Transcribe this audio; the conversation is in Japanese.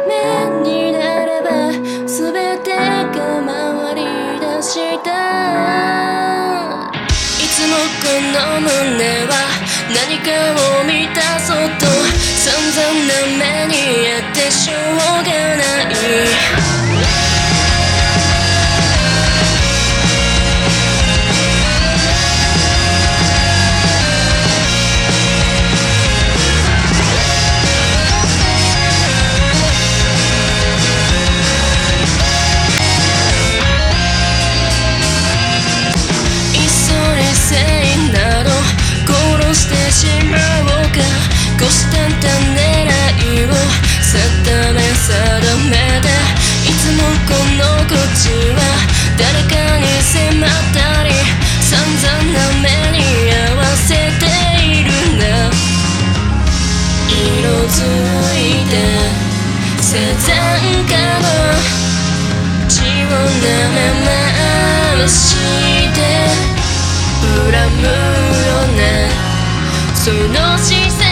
目になれば全てが回り出した。いつもこの胸は何かを満たそうと散々な目にあってしょうがない。してしまおうか。虎視眈々狙いを定めて、いつもこの口は誰かに迫ったり散々な目に合わせているんだ。色づいてサザンカの血を舐め回して恨むようなその視線